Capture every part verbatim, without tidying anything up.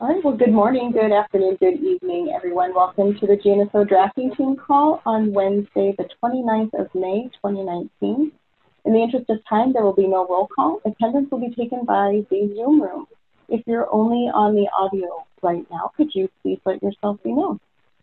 All right, well, good morning, good afternoon, good evening, everyone. Welcome to the G N S O Drafting Team call on Wednesday, the twenty-ninth of May, twenty nineteen. In the interest of time, there will be no roll call. Attendance will be taken by the Zoom room. If you're only on the audio right now, could you please let yourself be known?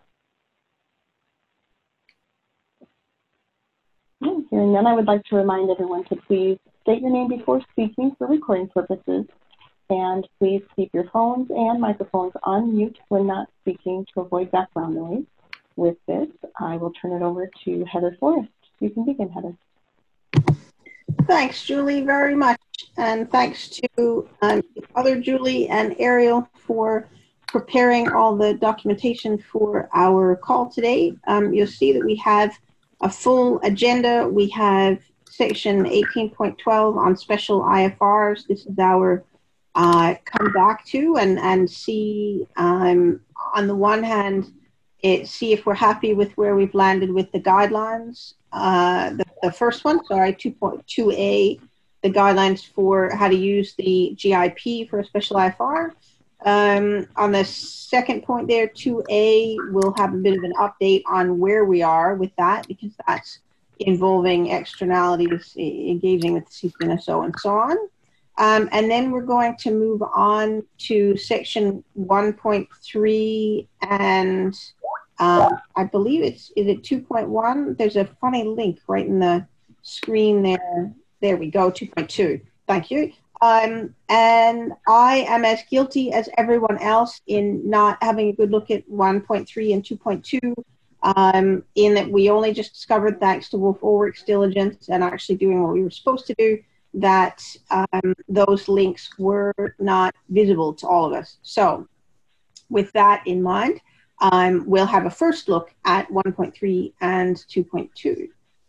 Hearing none, I would like to remind everyone to please state your name before speaking for recording purposes. And please keep your phones and microphones on mute when not speaking to avoid background noise. With this, I will turn it over to Heather Forrest. You can begin, Heather. Thanks, Julie, very much. And thanks to um, other Julie and Ariel for preparing all the documentation for our call today. Um, you'll see that we have a full agenda. We have section eighteen point twelve on special I F Rs. This is our Uh, come back to and, and see, um, on the one hand, it, see if we're happy with where we've landed with the guidelines. Uh, the, the first one, sorry, two point two A, the guidelines for how to use the G I P for a special I F R. Um, on the second point there, two A, we'll have a bit of an update on where we are with that, because that's involving externalities, engaging with the C P N S O and so on. Um, and then we're going to move on to section one point three and um, I believe it's, is it two point one? There's a funny link right in the screen there. There we go, two point two. Thank you. Um, and I am as guilty as everyone else in not having a good look at one point three and two point two, um, in that we only just discovered, thanks to Wolf Ulrich's diligence and actually doing what we were supposed to do, that um, those links were not visible to all of us. So with that in mind, um, we'll have a first look at one point three and two point two.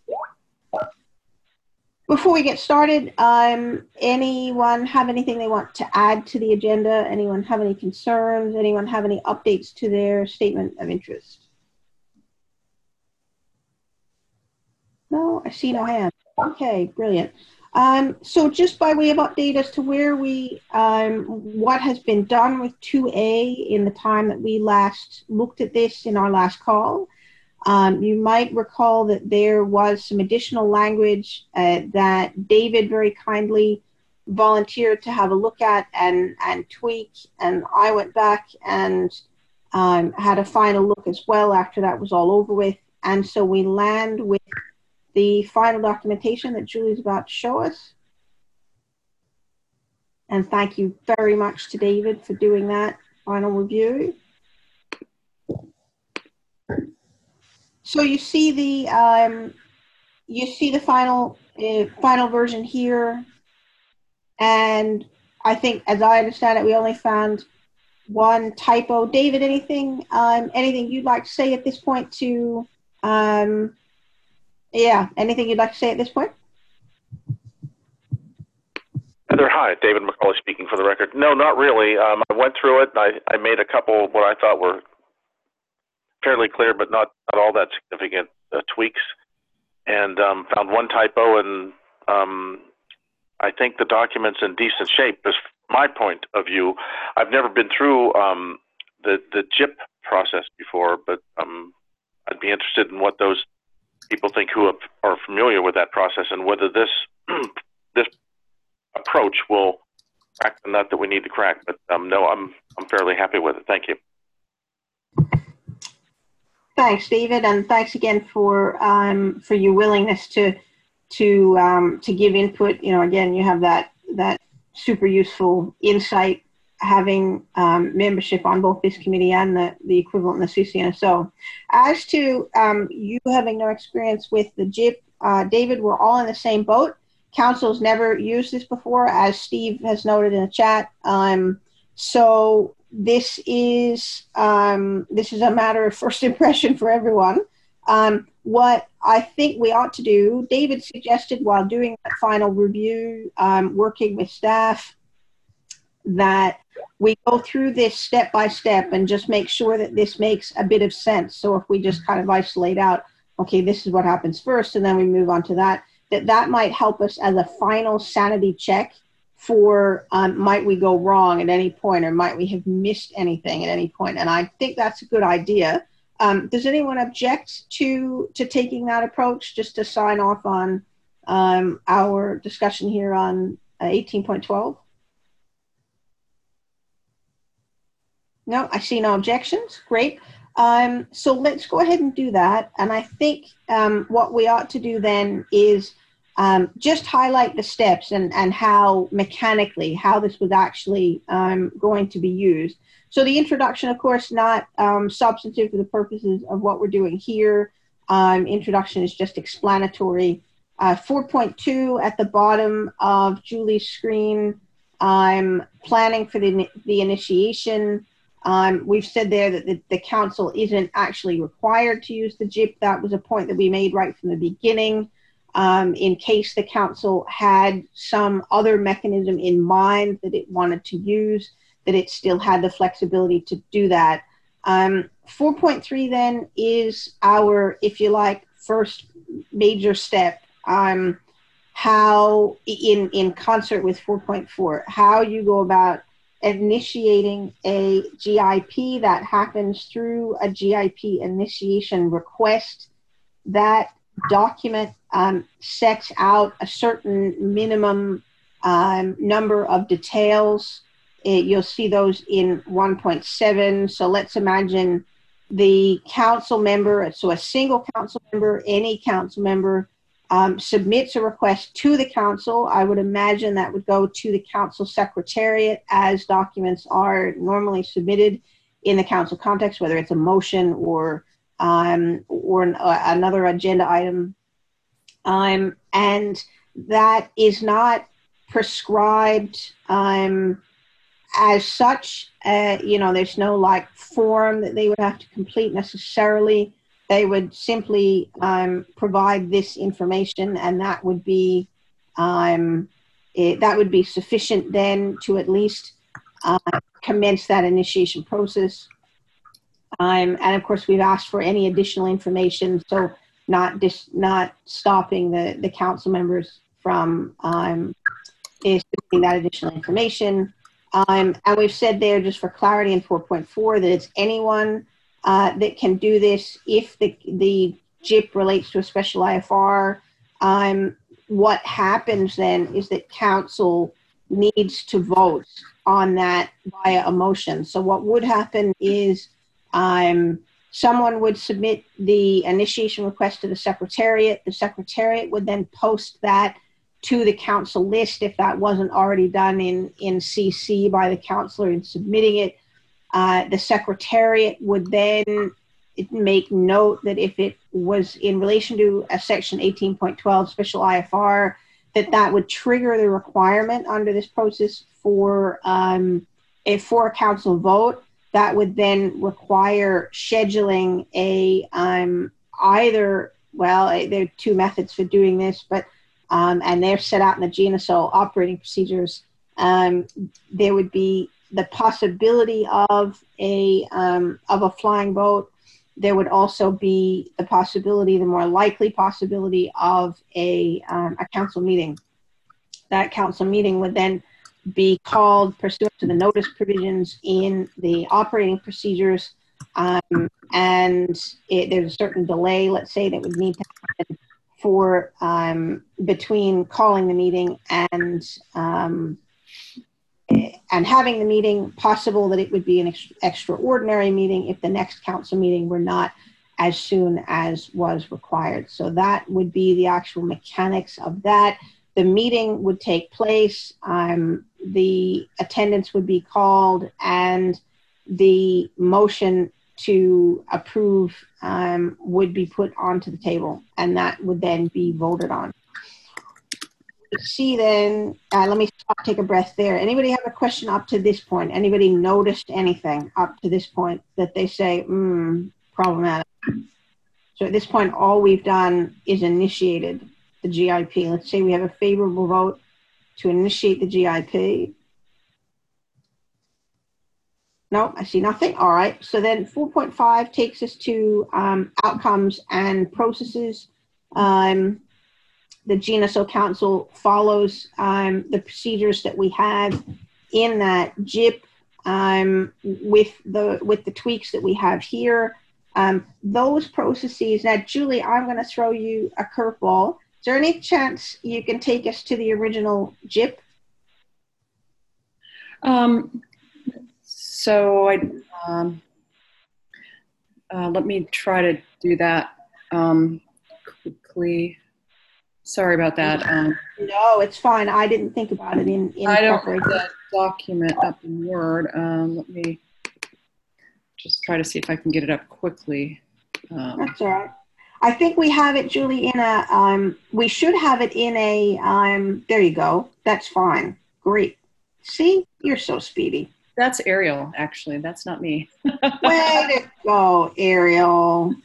Before we get started, um, anyone have anything they want to add to the agenda? Anyone have any concerns? Anyone have any updates to their statement of interest? No, I see no hands. Okay, brilliant. Um, so just by way of update as to where we, um, what has been done with two A in the time that we last looked at this in our last call, um, you might recall that there was some additional language uh, that David very kindly volunteered to have a look at and, and tweak, and I went back and um, had a final look as well after that was all over with, and so we land with the final documentation that Julie's about to show us. And thank you very much to David for doing that final review. So you see the um, you see the final uh, final version here, and I think, as I understand it, we only found one typo. David, anything um, anything you'd like to say at this point to? Um, Yeah, anything you'd like to say at this point? Heather, hi, David McCauley speaking for the record. No, not really. Um, I went through it. I, I made a couple what I thought were fairly clear, but not, not all that significant uh, tweaks, and um, found one typo, and um, I think the document's in decent shape. As my point of view, I've never been through um, the, the J I P process before, but um, I'd be interested in what those people think who are familiar with that process, and whether this this approach will crack the nut that we need to crack. But um, no, I'm I'm fairly happy with it. Thank you. Thanks, David, and thanks again for um, for your willingness to to um, to give input. You know, again, you have that that super useful insight, having um, membership on both this committee and the, the equivalent in the C C N S O. As to um, you having no experience with the J I P, uh, David, we're all in the same boat. Council's never used this before, as Steve has noted in the chat. Um, so this is um, this is a matter of first impression for everyone. Um, what I think we ought to do, David suggested while doing that final review, um, working with staff, that we go through this step by step and just make sure that this makes a bit of sense. So if we just kind of isolate out, okay, this is what happens first, and then we move on to that, that that might help us as a final sanity check for um, might we go wrong at any point, or might we have missed anything at any point? And I think that's a good idea. Um, does anyone object to to taking that approach, just to sign off on um, our discussion here on uh, eighteen point twelve? No, I see no objections. Great. Um, so let's go ahead and do that. And I think um, what we ought to do then is um, just highlight the steps and, and how mechanically, how this was actually um, going to be used. So the introduction, of course, not um, substantive for the purposes of what we're doing here. Um, introduction is just explanatory. Uh, four point two at the bottom of Julie's screen, I'm planning for the, the initiation. Um, we've said there that the, the council isn't actually required to use the J I P. That was a point that we made right from the beginning. Um, in case the council had some other mechanism in mind that it wanted to use, that it still had the flexibility to do that. Um, four point three then is our, if you like, first major step. Um, how, in, in concert with four point four, how you go about initiating a G I P. That happens through a G I P initiation request. That document um, sets out a certain minimum um, number of details. It, you'll see those in one point seven. So let's imagine the council member, so a single council member, any council member, Um, submits a request to the council. I would imagine that would go to the council secretariat, as documents are normally submitted in the council context, whether it's a motion or um, or an, uh, another agenda item. Um, and that is not prescribed um, as such. Uh, you know, there's no like form that they would have to complete necessarily. They would simply um, provide this information, and that would be um, it, that would be sufficient then to at least uh, commence that initiation process. Um, and of course, we've asked for any additional information, so not dis- not stopping the the council members from um, submitting that additional information. Um, and we've said there, just for clarity in four point four, that it's anyone Uh, that can do this if the, the J I P relates to a special I F R. Um, what happens then is that council needs to vote on that via a motion. So what would happen is um, someone would submit the initiation request to the secretariat. The secretariat would then post that to the council list if that wasn't already done in, in C C by the councilor in submitting it. Uh, the secretariat would then make note that if it was in relation to a section eighteen point twelve special I F R, that that would trigger the requirement under this process for um, a for a council vote. That would then require scheduling a um, either, well, there are two methods for doing this, but um, and they're set out in the G N S O operating procedures. Um, there would be the possibility of a um, of a flying vote. There would also be the possibility, the more likely possibility of a um, a council meeting. That council meeting would then be called pursuant to the notice provisions in the operating procedures, um, and it, there's a certain delay, let's say, that would need to happen for um, between calling the meeting and um, and having the meeting. Possible that it would be an ex- extraordinary meeting if the next council meeting were not as soon as was required. So that would be the actual mechanics of that. The meeting would take place, um, the attendance would be called, and the motion to approve um, would be put onto the table, and that would then be voted on. See then, uh, let me stop, take a breath there. Anybody have a question up to this point? Anybody noticed anything up to this point that they say, hmm, problematic? So at this point, all we've done is initiated the G I P. Let's say we have a favorable vote to initiate the G I P. No, I see nothing. All right. So then four point five takes us to um, outcomes and processes. Um, the G N S O Council follows um, the procedures that we have in that J I P um, with the with the tweaks that we have here. Um, those processes. Now, Julie, I'm going to throw you a curveball. Is there any chance you can take us to the original J I P? Um, so I, um, uh, let me try to do that um, quickly. Sorry about that. Um, no, it's fine. I didn't think about it in, in I don't have preparation. that document up in Word. Um, let me just try to see if I can get it up quickly. Um, That's all right. I think we have it, Julie, in a, um, we should have it in a, um, there you go. That's fine. Great. See, you're so speedy. That's Ariel, actually. That's not me. Way to go, Ariel.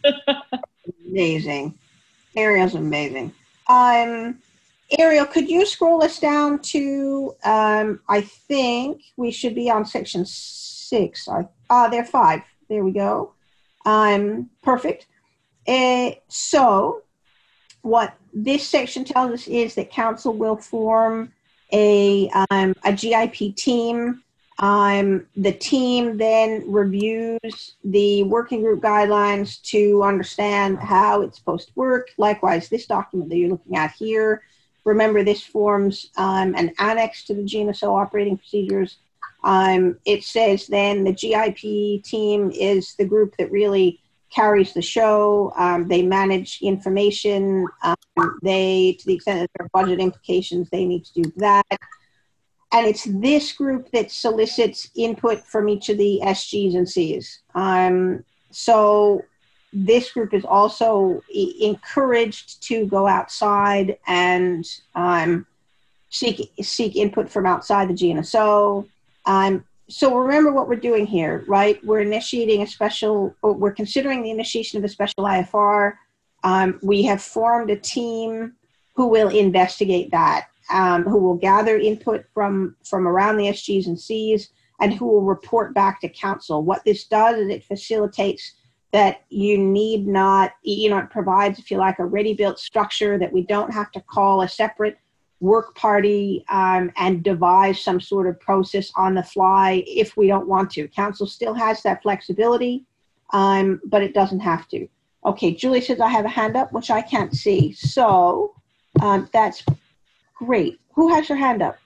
Amazing. Ariel's amazing. Um, Ariel, could you scroll us down to, um, I think we should be on section six. Ah, uh, they're five. There we go. Um, perfect. Uh, so what this section tells us is that council will form a, um, a G I P team. Um, the team then reviews the working group guidelines to understand how it's supposed to work. Likewise, this document that you're looking at here, remember this forms um, an annex to the G N S O operating procedures. Um, it says then the G I P team is the group that really carries the show. Um, they manage information. Um, they, to the extent that there are budget implications, they need to do that. And it's this group that solicits input from each of the S Gs and Cs. Um, so this group is also e- encouraged to go outside and um, seek seek input from outside the G N S O. Um, so remember what we're doing here, right? We're initiating a special, or we're considering the initiation of a special I F R. Um, we have formed a team who will investigate that. Um, who will gather input from, from around the S Gs and Cs, and who will report back to council. What this does is it facilitates that you need not, you know, it provides, if you like, a ready-built structure that we don't have to call a separate work party um, and devise some sort of process on the fly if we don't want to. Council still has that flexibility, um, but it doesn't have to. Okay, Julie says I have a hand up, which I can't see. So um, that's great. Who has your hand up?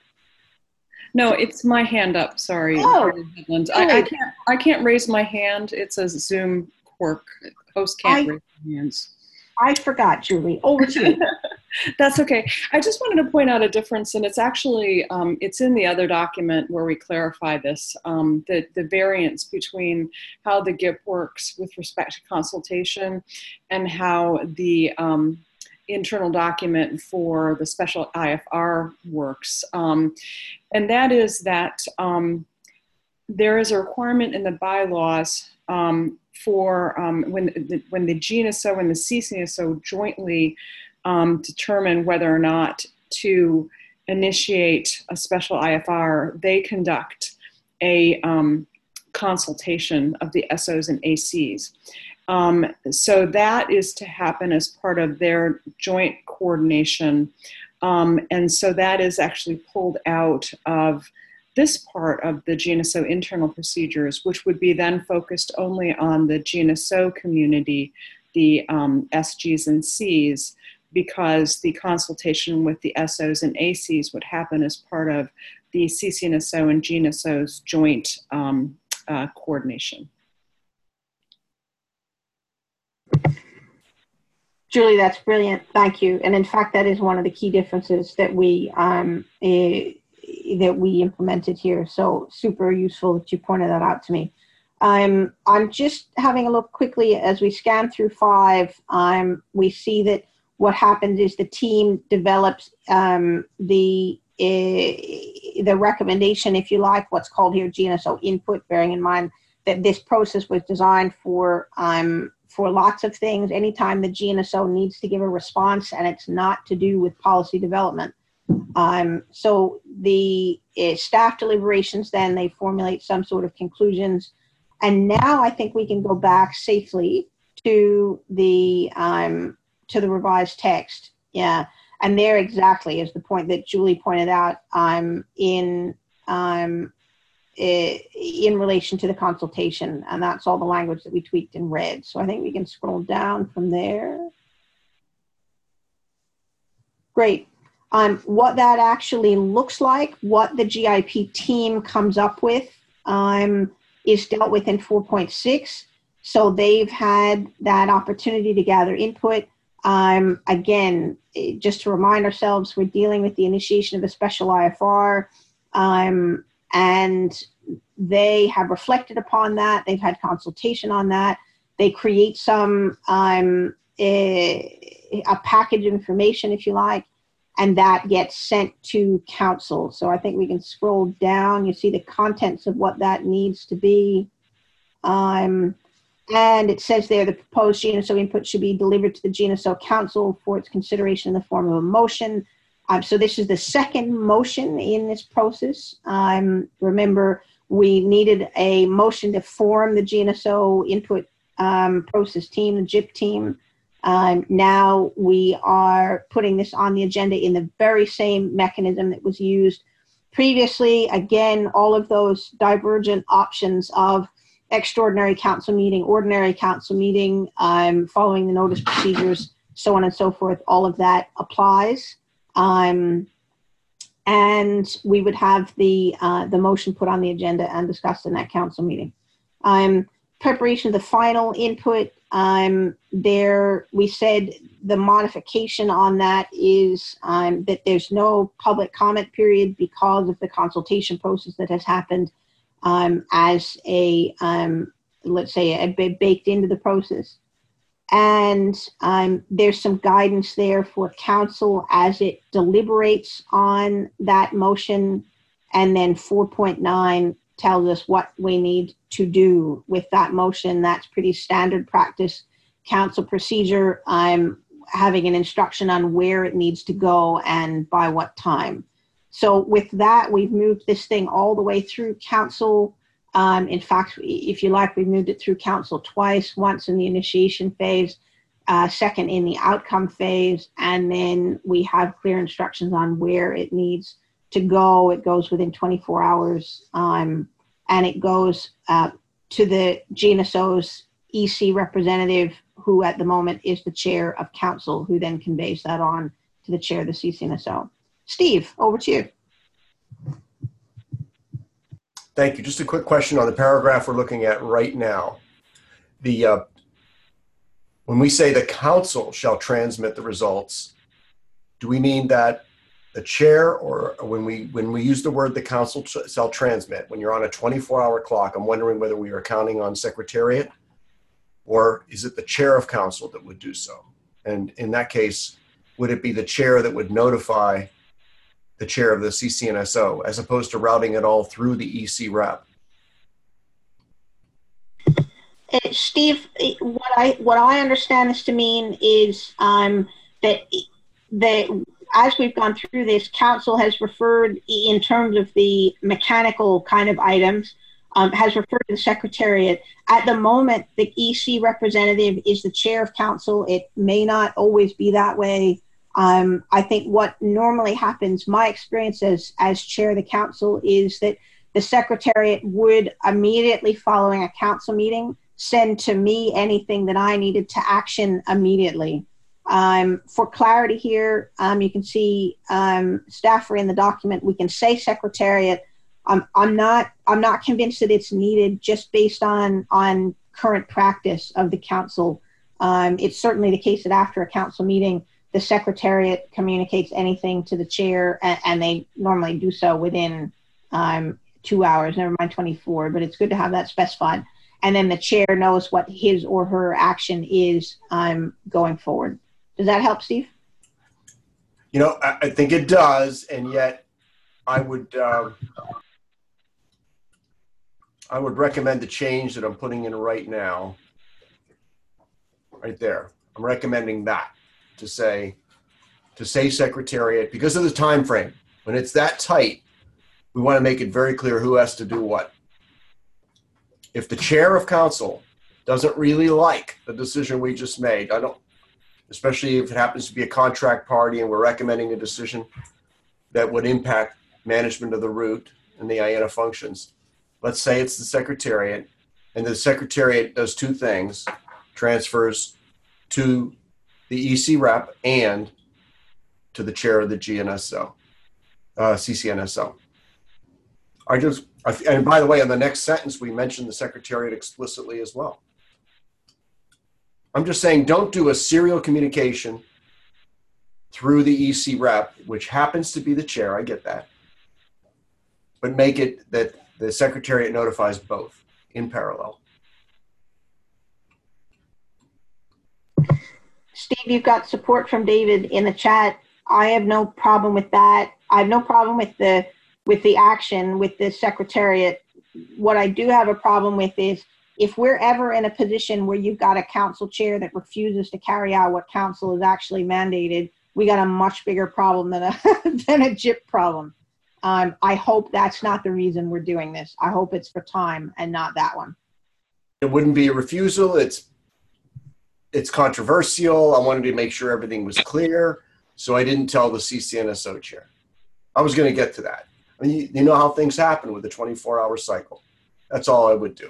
No, it's my hand up. Sorry. Oh, I, I can't. I can't raise my hand. It's a Zoom quirk. Host can't I, raise their hands. I forgot, Julie. Over to you. That's okay. I just wanted to point out a difference, and it's actually um, it's in the other document where we clarify this. Um, the the variance between how the G I P works with respect to consultation, and how the um, internal document for the special I F R works. Um, and that is that um, there is a requirement in the bylaws um, for um, when, the, when the G N S O and the C C N S O jointly um, determine whether or not to initiate a special I F R, they conduct a um, consultation of the S Os and A Cs. Um, so that is to happen as part of their joint coordination. Um, and so that is actually pulled out of this part of the G N S O internal procedures, which would be then focused only on the G N S O community, the um, S Gs and Cs, because the consultation with the S Os and A Cs would happen as part of the C C N S O and G N S O's joint um, uh, coordination. Julie, that's brilliant. Thank you. And in fact, that is one of the key differences that we um, uh, that we implemented here. So super useful that you pointed that out to me. Um, I'm just having a look quickly as we scan through five. Um, we see that what happens is the team develops um, the uh, the recommendation, if you like, what's called here G N S O input, bearing in mind that this process was designed for um, for lots of things. Anytime the G N S O needs to give a response and it's not to do with policy development. Um, so the uh, staff deliberations, then they formulate some sort of conclusions. And now I think we can go back safely to the, um, to the revised text. Yeah. and there exactly is the point that Julie pointed out um, in um, in relation to the consultation, and that's all the language that we tweaked in red. So I think we can scroll down from there. Great. Um, what that actually looks like, what the G I P team comes up with, um, is dealt with in four point six. So they've had that opportunity to gather input. Um, again, just to remind ourselves, we're dealing with the initiation of a special I F R, um, and they have reflected upon that. They've had consultation on that. They create some um, a, a package of information, if you like, and that gets sent to council. So I think we can scroll down. You see the contents of what that needs to be. Um, and it says there, the proposed G N S O input should be delivered to the G N S O Council for its consideration in the form of a motion. Um, so this is the second motion in this process. Um, remember, we needed a motion to form the G N S O input um, process team, the G I P team. Um, now we are putting this on the agenda in the very same mechanism that was used previously. Again, all of those divergent options of extraordinary council meeting, ordinary council meeting, um, following the notice procedures, so on and so forth, all of that applies. Um, and we would have the, uh, the motion put on the agenda and discussed in that council meeting. Um, preparation of the final input, um, there we said the modification on that is um, that there's no public comment period because of the consultation process that has happened um, as a, um, let's say, a, a baked into the process. And um, there's some guidance there for council as it deliberates on that motion. And then four point nine tells us what we need to do with that motion. That's pretty standard practice. Council procedure, I'm having an instruction on where it needs to go and by what time. So with that, we've moved this thing all the way through council. Um, in fact, if you like, we've moved it through council twice, once in the initiation phase, uh, second in the outcome phase, and then we have clear instructions on where it needs to go. It goes within twenty-four hours, um, and it goes uh, to the G N S O's E C representative, who at the moment is the chair of council, who then conveys that on to the chair of the C C N S O. Steve, over to you. Thank you. Just a quick question on the paragraph we're looking at right now. The uh, when we say the council shall transmit the results, do we mean that the chair, or when we when we use the word the council shall transmit, when you're on a twenty-four hour clock, I'm wondering whether we are counting on secretariat, or is it the chair of council that would do so? And in that case, would it be the chair that would notify the chair of the C C N S O, as opposed to routing it all through the E C rep? Uh, Steve, what I what I understand this to mean is um, that the as we've gone through this, council has referred in terms of the mechanical kind of items, um, has referred to the secretariat. At the moment, the E C representative is the chair of council. It may not always be that way. Um, I think what normally happens, my experience as, as chair of the council, is that the secretariat would immediately following a council meeting send to me anything that I needed to action immediately. Um, for clarity here, um, you can see um, staff are in the document. We can say secretariat. Um, I'm not. I'm not convinced that it's needed just based on on current practice of the council. Um, it's certainly the case that after a council meeting, the secretariat communicates anything to the chair, and, and they normally do so within um, two hours, never mind twenty-four, but it's good to have that specified. And then the chair knows what his or her action is um, going forward. Does that help, Steve? You know, I, I think it does, and yet I would, uh, I would recommend the change that I'm putting in right now, right there. I'm recommending that. to say to say secretariat, because of the time frame. When it's that tight, we want to make it very clear who has to do what. If the chair of council doesn't really like the decision we just made, I don't especially if it happens to be a contract party and we're recommending a decision that would impact management of the route and the I A N A functions. Let's say it's the Secretariat, and the Secretariat does two things, transfers to the E C rep and to the chair of the G N S O, uh, C C N S O. I just, and by the way, in the next sentence, we mentioned the Secretariat explicitly as well. I'm just saying, don't do a serial communication through the E C rep, which happens to be the chair, I get that, but make it that the Secretariat notifies both in parallel. Steve, you've got support from David in the chat. I have no problem with that. I have no problem with the with the action with the Secretariat. What I do have a problem with is if we're ever in a position where you've got a council chair that refuses to carry out what council has actually mandated, we got a much bigger problem than a than a J I P problem. Um, I hope that's not the reason we're doing this. I hope it's for time and not that one. It wouldn't be a refusal. It's it's controversial. I wanted to make sure everything was clear, so I didn't tell the C C N S O chair. I was going to get to that. I mean, you, you know how things happen with the twenty-four hour cycle. That's all I would do.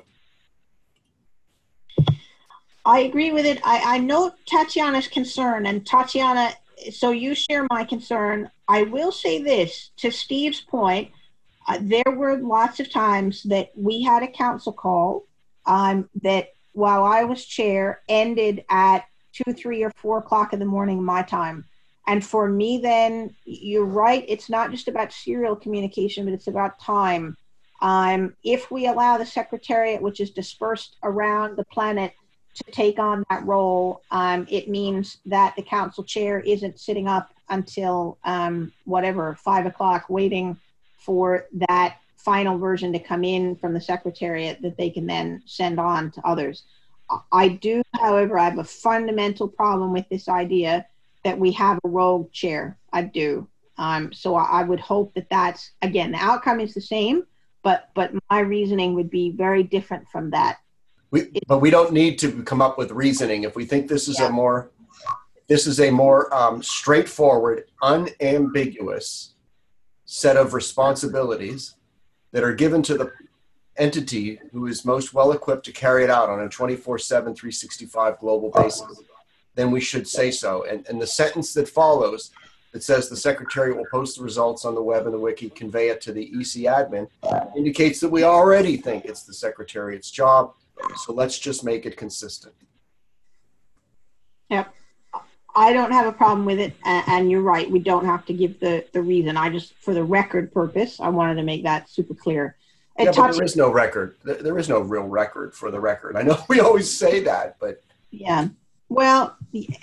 I agree with it. I, I note Tatiana's concern, and Tatiana, so you share my concern. I will say this, to Steve's point, uh, there were lots of times that we had a council call um, that while I was chair ended at two, three, or four o'clock in the morning my time. And for me then, you're right, it's not just about serial communication, but it's about time. Um, if we allow the Secretariat, which is dispersed around the planet, to take on that role, um, it means that the council chair isn't sitting up until um, whatever, five o'clock waiting for that final version to come in from the Secretariat that they can then send on to others. I do, however, I have a fundamental problem with this idea that we have a rogue chair. I do. Um, so I, I would hope that that's, again, the outcome is the same, but, but my reasoning would be very different from that. We, but we don't need to come up with reasoning. If we think this is Yeah. a more, this is a more um, straightforward, unambiguous set of responsibilities that are given to the entity who is most well equipped to carry it out on a twenty-four seven, three sixty-five global basis, then we should say so. And, and the sentence that follows that says the Secretary will post the results on the web and the wiki, convey it to the E C admin, indicates that we already think it's the Secretariat's job. So let's just make it consistent. Yep. I don't have a problem with it. And, and you're right. We don't have to give the, the reason. I just, for the record purpose, I wanted to make that super clear. Yeah, but there is no record. There, there is no real record for the record. I know we always say that, but. Yeah. Well,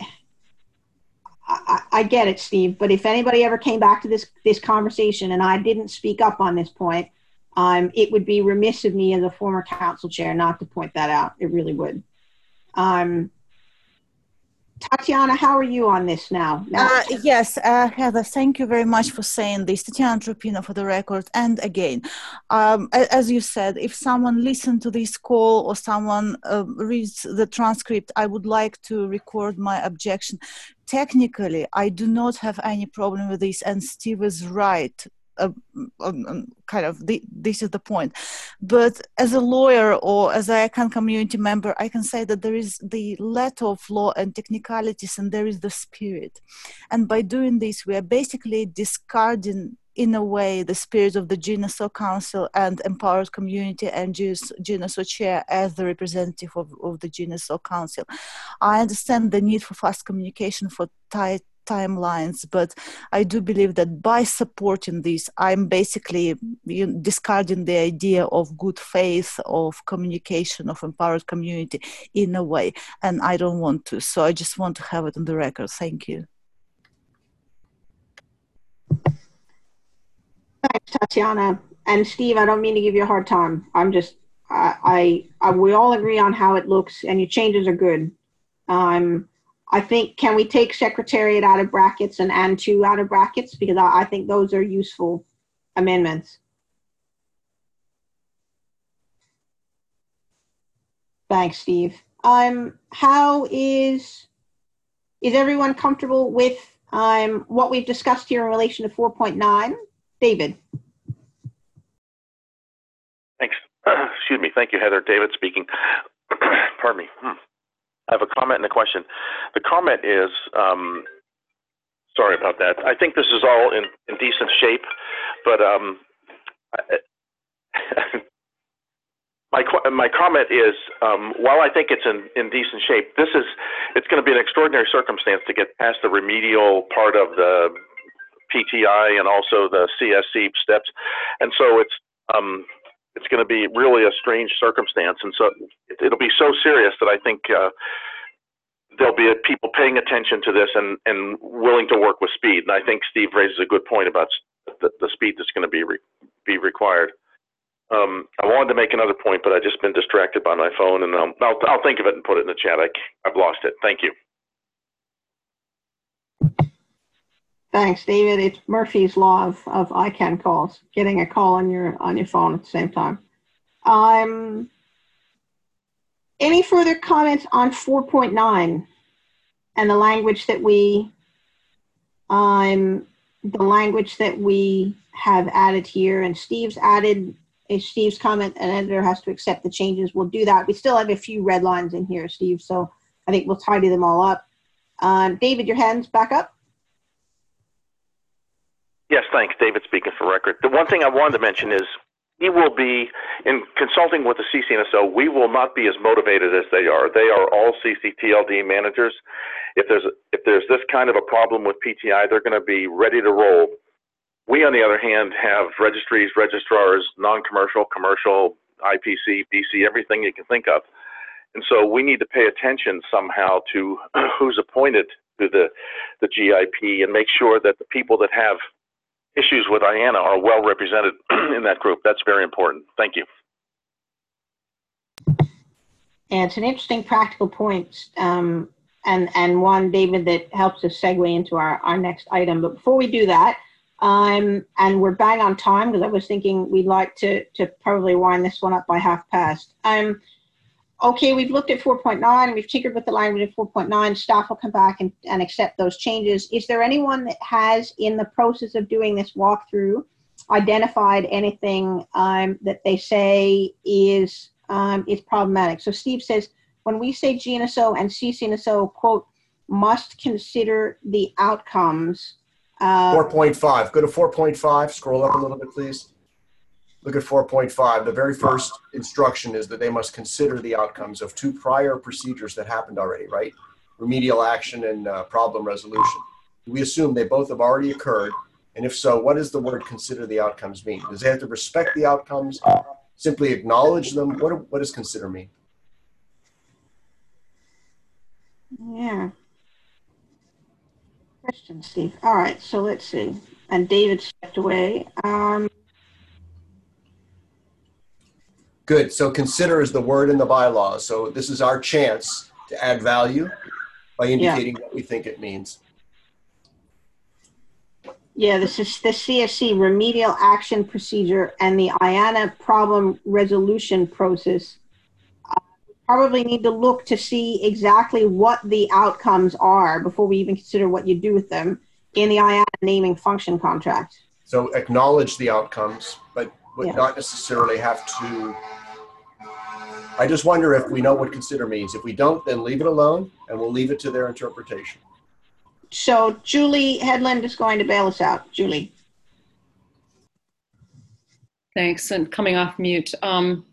I, I get it, Steve. But if anybody ever came back to this, this conversation and I didn't speak up on this point, Um, it would be remiss of me as a former council chair not to point that out. It really would. Um, Tatiana, how are you on this now? now uh, yes, uh, Heather, thank you very much for saying this. Tatiana Tropina for the record. And again, um, as you said, if someone listened to this call or someone uh, reads the transcript, I would like to record my objection. Technically, I do not have any problem with this, and Steve is right. Uh, um, kind of the, this is the point, but as a lawyer or as a I C A N community member, I can say that there is the letter of law and technicalities, and there is the spirit. And by doing this, we are basically discarding, in a way, the spirit of the G N S O Council and Empowered Community and G N S O Chair as the representative of, of the G N S O Council. I understand the need for fast communication, for tight timelines, but I do believe that by supporting this, I'm basically you know, discarding the idea of good faith, of communication, of empowered community in a way, and I don't want to. So I just want to have it on the record. Thank you. Thanks, Tatiana. And Steve, I don't mean to give you a hard time. I'm just, I, I, I we all agree on how it looks, and your changes are good. Um, I think, can we take Secretariat out of brackets and and two out of brackets? Because I, I think those are useful amendments. Thanks, Steve. Um, how is is everyone comfortable with um, what we've discussed here in relation to four point nine? David. Thanks. Excuse me. Thank you, Heather. David speaking. Pardon me. Hmm. I have a comment and a question. The comment is, um, sorry about that. I think this is all in, in decent shape, but um, I, my my comment is, um, while I think it's in, in decent shape, this is it's going to be an extraordinary circumstance to get past the remedial part of the P T I and also the C S C steps, and so it's um, it's going to be really a strange circumstance, and so it, it'll be so serious that I think uh, there'll be people paying attention to this and, and willing to work with speed. And I think Steve raises a good point about the, the speed that's going to be re, be required. Um, I wanted to make another point, but I've just been distracted by my phone, and um, I'll, I'll think of it and put it in the chat. I, I've lost it. Thank you. Thanks, David. It's Murphy's law of, of I CANN calls, getting a call on your on your phone at the same time. Um, any further comments on four point nine and the language that we um, the language that we have added here? And Steve's added a Steve's comment, an editor has to accept the changes. We'll do that. We still have a few red lines in here, Steve, so I think we'll tidy them all up. Um, David, your hand's back up. Yes, thanks. David speaking for record. The one thing I wanted to mention is we will be, in consulting with the C C N S O, we will not be as motivated as they are. They are all C C T L D managers. If there's, if there's this kind of a problem with P T I, they're going to be ready to roll. We, on the other hand, have registries, registrars, non-commercial, commercial, I P C, B C, everything you can think of. And so we need to pay attention somehow to who's appointed to the, the G I P and make sure that the people that have issues with I A N A are well represented in that group. That's very important. Thank you. And it's an interesting practical point, um, and, and one, David, that helps us segue into our, our next item. But before we do that, um, and we're bang on time because I was thinking we'd like to, to probably wind this one up by half past. Um, okay, we've looked at four point nine, we've tinkered with the language of four point nine, staff will come back and, and accept those changes. Is there anyone that has, in the process of doing this walkthrough, identified anything um, that they say is, um, is problematic? So Steve says, when we say G N S O and C C N S O, quote, must consider the outcomes. Uh, four point five, go to four point five, scroll up a little bit, please. Look at four point five. The very first instruction is that they must consider the outcomes of two prior procedures that happened already, right? Remedial action and uh, problem resolution. We assume they both have already occurred. And if so, what does the word consider the outcomes mean? Does they have to respect the outcomes, simply acknowledge them? What, what does consider mean? Yeah. Question, Steve. All right, so let's see. And David stepped away. Um, Good. So consider is the word in the bylaws. So this is our chance to add value by indicating yeah. what we think it means. Yeah, this is the C S C remedial action procedure and the I A N A problem resolution process. Uh, we probably need to look to see exactly what the outcomes are before we even consider what you do with them in the I A N A naming function contract. So acknowledge the outcomes, but would yeah. not necessarily have to. I just wonder if we know what consider means. If we don't, then leave it alone and we'll leave it to their interpretation. So Julie Headland is going to bail us out. Julie. Thanks, and coming off mute. Um,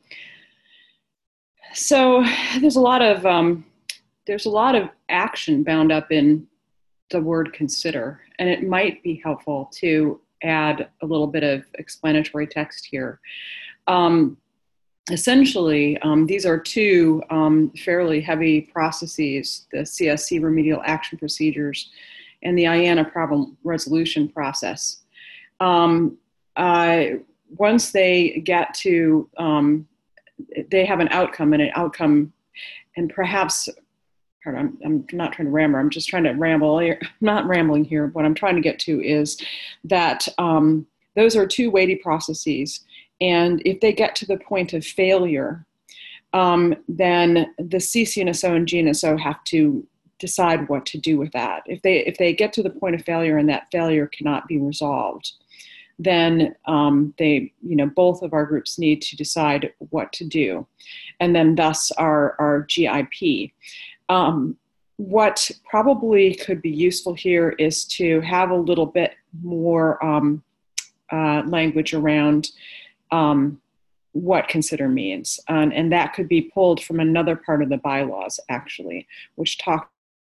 so there's a lot of um, there's a lot of action bound up in the word consider, and it might be helpful to add a little bit of explanatory text here. Um, essentially, um, these are two um, fairly heavy processes, the C S C remedial action procedures and the I A N A problem resolution process. Um, uh, once they get to, um, they have an outcome and an outcome, and perhaps, pardon, I'm, I'm not trying to ramble, I'm just trying to ramble, I'm not rambling here. What I'm trying to get to is that um, those are two weighty processes. And if they get to the point of failure, um, then the C C N S O and G N S O have to decide what to do with that. If they if they get to the point of failure and that failure cannot be resolved, then um, they, you know, both of our groups need to decide what to do, and then thus our our G I P. Um, what probably could be useful here is to have a little bit more um, uh, language around um, what consider means, and, and that could be pulled from another part of the bylaws, actually, which talk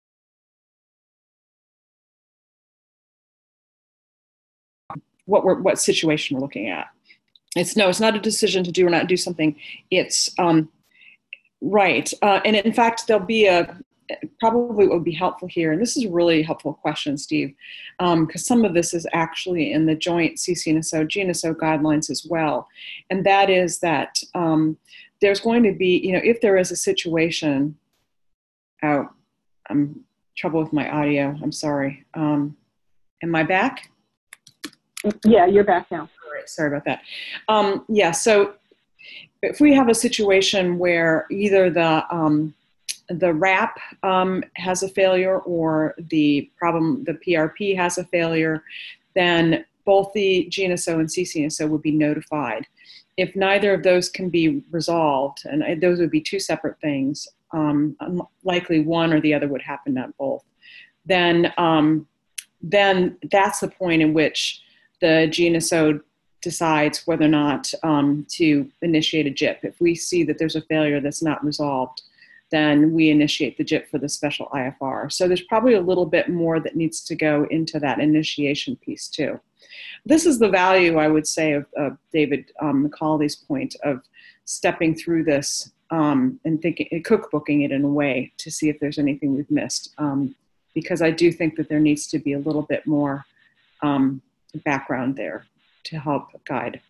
what we're what situation we're looking at. It's no, it's not a decision to do or not do something. It's um, right, uh, and in fact, there'll be a probably what would be helpful here, and this is a really helpful question, Steve, because um, some of this is actually in the joint C C N S O, G N S O guidelines as well, and that is that um, there's going to be, you know, if there is a situation, oh, I'm trouble with my audio, I'm sorry. Um, am I back? Yeah, you're back now. All right, sorry about that. Um, yeah, so if we have a situation where either the um, the R A P um, has a failure or the problem, the P R P has a failure, then both the G N S O and C C N S O would be notified. If neither of those can be resolved, and those would be two separate things, um, likely one or the other would happen, not both, then, um, then that's the point in which the G N S O decides whether or not um, to initiate a J I P. If we see that there's a failure that's not resolved, then we initiate the J I P for the special I F R. So there's probably a little bit more that needs to go into that initiation piece too. This is the value, I would say, of, of David um, McCauley's point of stepping through this um, and thinking, cookbooking it in a way to see if there's anything we've missed. Um, because I do think that there needs to be a little bit more um, background there to help guide.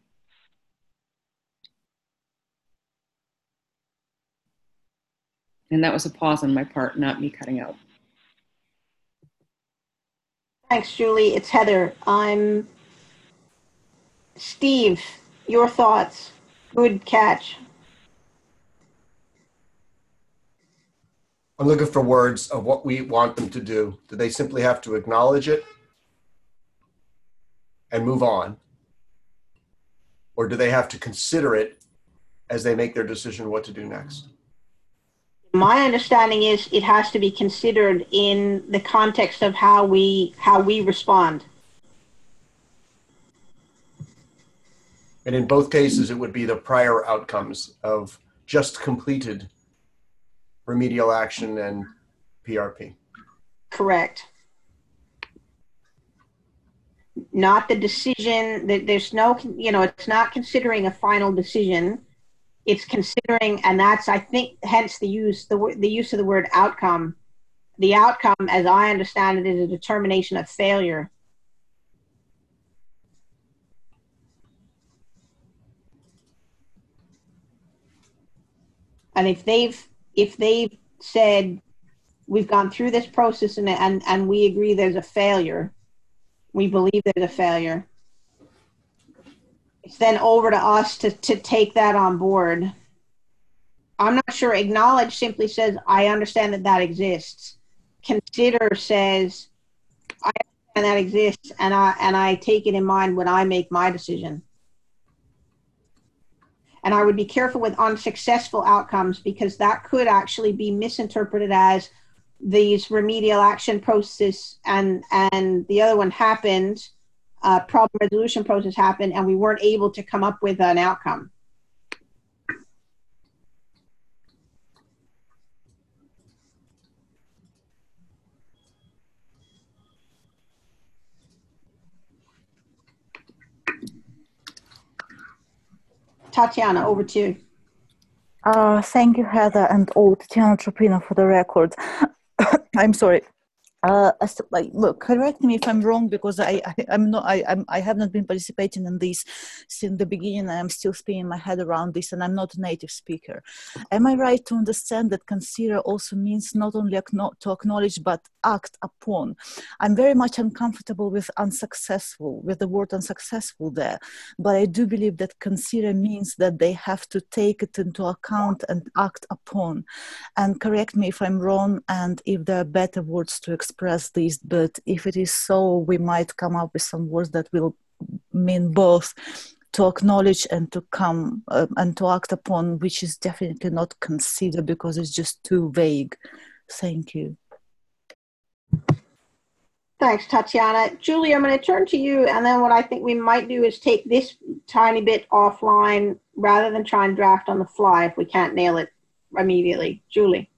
And that was a pause on my part, not me cutting out. Thanks, Julie. It's Heather. I'm Steve. Your thoughts? Good catch. I'm looking for words of what we want them to do. Do they simply have to acknowledge it and move on? Or do they have to consider it as they make their decision what to do next? My understanding is it has to be considered in the context of how we how we respond. And in both cases, it would be the prior outcomes of just completed remedial action and P R P. Correct. Not the decision that there's no, you know, it's not considering a final decision. It's considering, and that's, I think, hence the use, the, the use of the word outcome. The outcome, as I understand it, is a determination of failure. And if they've, if they've said, we've gone through this process and, and, and we agree there's a failure, we believe there's a failure, it's then over to us to, to take that on board. I'm not sure acknowledge simply says, I understand that that exists. Consider says, I understand that exists, and I, and I take it in mind when I make my decision. And I would be careful with unsuccessful outcomes, because that could actually be misinterpreted as these remedial action process and, and the other one happened, uh, problem resolution process happened, and we weren't able to come up with an outcome. Tatiana, over to you. Uh, thank you, Heather, and all Tatiana Tropino for the record. I'm sorry. Uh, as, like, look, correct me if I'm wrong, because I, I I'm not I I'm, I have not been participating in this since the beginning. I'm still spinning my head around this, and I'm not a native speaker. Am I right to understand that consider also means not only acknow- to acknowledge but act upon? I'm very much uncomfortable with unsuccessful, with the word unsuccessful there, but I do believe that consider means that they have to take it into account and act upon. And correct me if I'm wrong, and if there are better words to express express this, but if it is so, we might come up with some words that will mean both to acknowledge and to come uh, and to act upon, which is definitely not consider, because it's just too vague. Thank you. Thanks, Tatiana. Julie, I'm going to turn to you, and then what I think we might do is take this tiny bit offline rather than try and draft on the fly if we can't nail it immediately. Julie.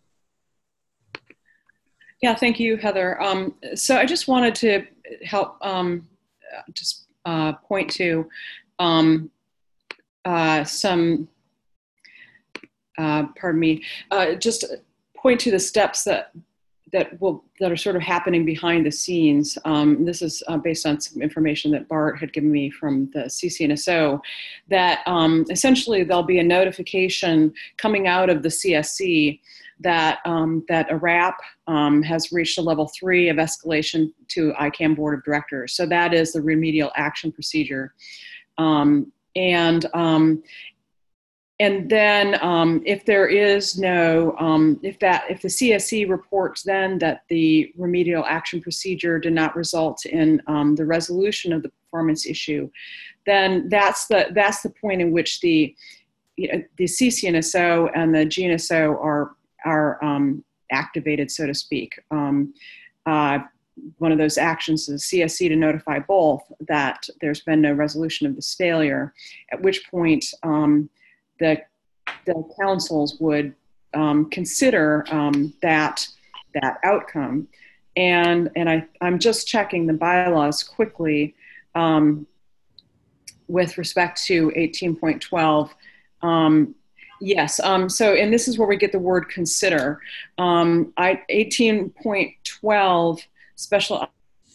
Yeah, thank you, Heather. Um, so I just wanted to help um, just uh, point to um, uh, some, uh, pardon me, uh, just point to the steps that that will that are sort of happening behind the scenes. Um, this is uh, based on some information that Bart had given me from the C C N S O, that um, essentially there'll be a notification coming out of the C S C that um, that a RAP um, has reached a level three of escalation to I CAM Board of Directors. So that is the remedial action procedure. Um, and um, And then um, if there is no, um, if that, if the C S C reports then that the remedial action procedure did not result in um, the resolution of the performance issue, then that's the, that's the point in which the, you know, the C C N S O and the G N S O are, are um, activated, so to speak. Um, uh, one of those actions is C S C to notify both that there's been no resolution of this failure, at which point um, the, the councils would um, consider um, that, that outcome. And, and I, I'm just checking the bylaws quickly um, with respect to eighteen point twelve. Um, yes, um, so, and this is where we get the word consider. Um, I, eighteen point twelve special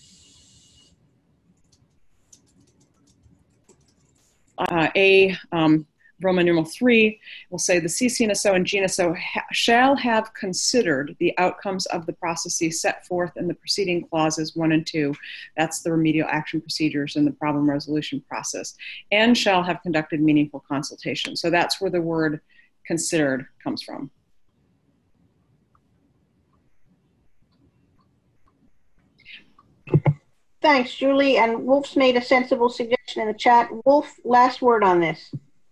uh, A, um, Roman numeral three will say the C C N S O and G N S O ha shall have considered the outcomes of the processes set forth in the preceding clauses one and two. That's the remedial action procedures and the problem resolution process, and shall have conducted meaningful consultation. So that's where the word considered comes from. Thanks, Julie. And Wolf's made a sensible suggestion in the chat. Wolf, last word on this.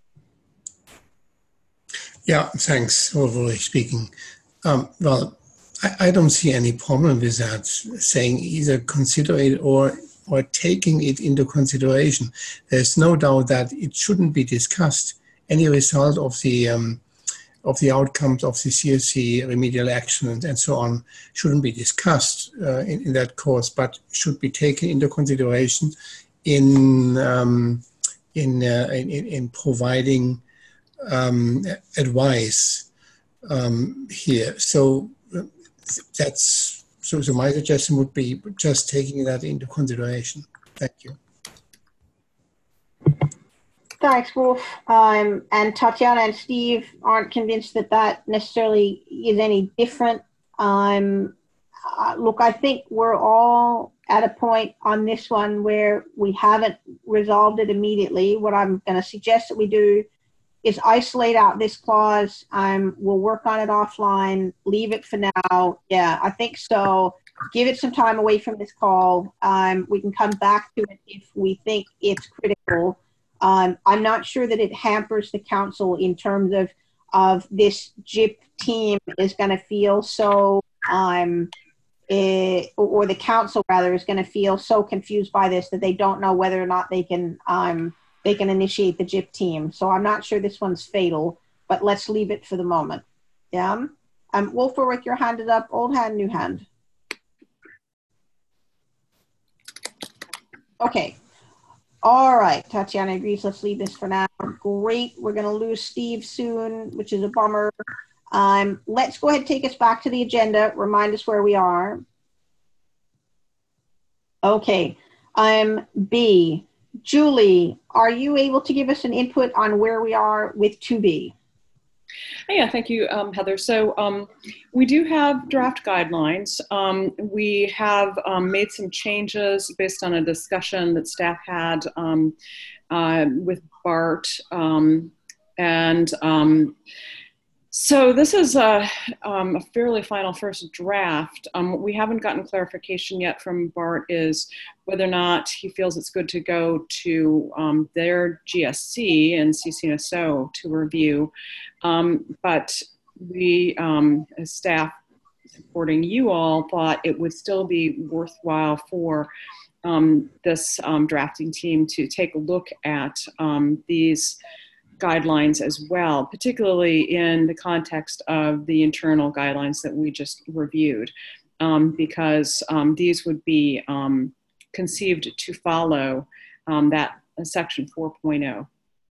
Yeah, thanks, Ulrich speaking. Um, well, I, I don't see any problem with that, saying either consider it or, or taking it into consideration. There's no doubt that it shouldn't be discussed. Any result of the, um, of the outcomes of the C S C remedial action and, and so on shouldn't be discussed uh, in, in that course, but should be taken into consideration in, um, in, uh, in, in providing Um, advice um, here. So that's so, so my suggestion would be just taking that into consideration. Thank you. Thanks, Wolf. Um, and Tatiana and Steve aren't convinced that that necessarily is any different. Um, uh, look, I think we're all at a point on this one where we haven't resolved it immediately. What I'm going to suggest that we do is isolate out this clause. Um, we'll work on it offline, leave it for now. Yeah, I think so. Give it some time away from this call. Um, we can come back to it if we think it's critical. Um, I'm not sure that it hampers the council in terms of, of this J I P team is gonna feel so, um, it, or the council rather is gonna feel so confused by this that they don't know whether or not they can, um, they can initiate the J I P team. So I'm not sure this one's fatal, but let's leave it for the moment. Yeah. Um, Wolf Ulrich, your hand is up. Old hand, new hand. Okay. All right. Tatiana agrees. Let's leave this for now. Great. We're going to lose Steve soon, which is a bummer. Um, let's go ahead and take us back to the agenda. Remind us where we are. Okay. Um, B, Julie, are you able to give us an input on where we are with two B? Yeah, thank you, um, Heather. So um, we do have draft guidelines. Um, we have um, made some changes based on a discussion that staff had um, uh, with Bart. Um, and um, so this is a, um, a fairly final first draft. Um, what we haven't gotten clarification yet from Bart is whether or not he feels it's good to go to um, their G S C and C C N S O to review. Um, but we, um, as staff supporting you all, thought it would still be worthwhile for um, this um, drafting team to take a look at um, these guidelines as well, particularly in the context of the internal guidelines that we just reviewed, um, because um, these would be um, conceived to follow um, that uh, section four point oh.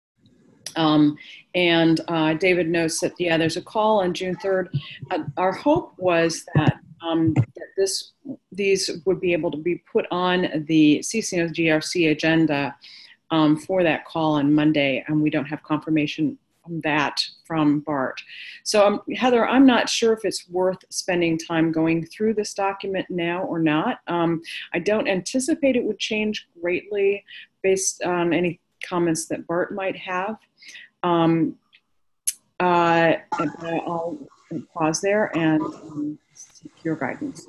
Um, and uh, David notes that, yeah, there's a call on June third. Uh, our hope was that, um, that this, these would be able to be put on the C C N O G R C agenda Um, for that call on Monday, and we don't have confirmation on that from Bart. So um, Heather, I'm not sure if it's worth spending time going through this document now or not. Um, I don't anticipate it would change greatly based on any comments that Bart might have. Um, uh, I'll pause there and um, seek your guidance.